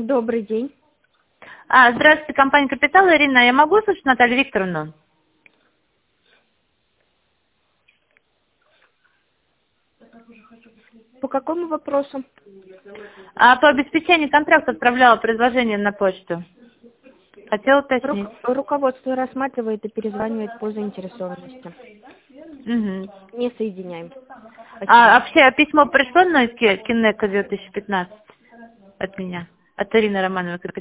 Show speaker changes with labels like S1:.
S1: Добрый день.
S2: Здравствуйте, компания «Капитал». Ирина, я могу слышать Наталью Викторовну?
S1: По какому вопросу?
S2: По обеспечению контракта отправляла предложение на почту. Хотела уточнить.
S1: Руководство рассматривает и перезванивает по заинтересованности.
S2: Угу.
S1: Не соединяем. Спасибо.
S2: Вообще письмо пришло на Кинека 2015 от меня, от Ирины Романовой.